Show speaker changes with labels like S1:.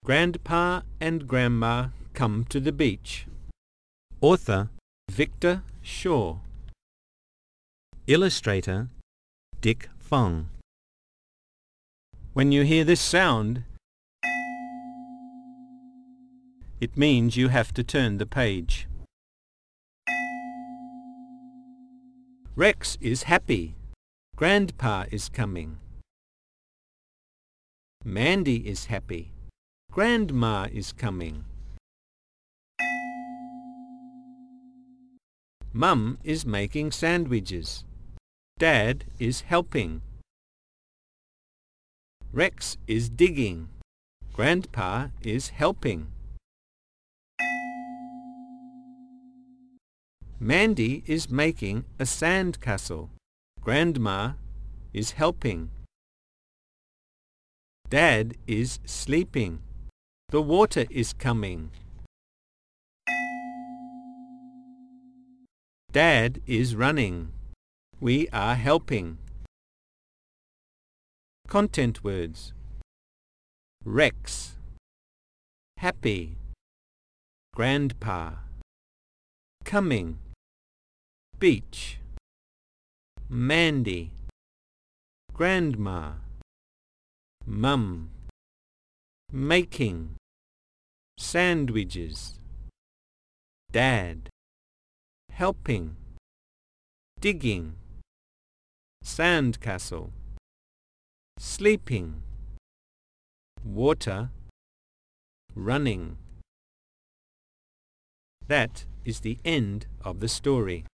S1: Grandpa and Grandma come to the beach. Author Victor Shaw. Illustrator Dick Fong. When you hear this sound, it means you have to turn the page. Rex is happy. Grandpa is coming. Mandy is happy. Grandma is coming. Mum is making sandwiches. Dad is helping. Rex is digging. Grandpa is helping. Mandy is making a sand castle. Grandma is helping. Dad is sleeping. The water is coming. Dad is running. We are helping. Content words: Rex, happy, Grandpa, coming, beach, Mandy, Grandma, Mum, making, sandwiches, Dad, helping, digging, sandcastle, sleeping, water, running. That is the end of the story.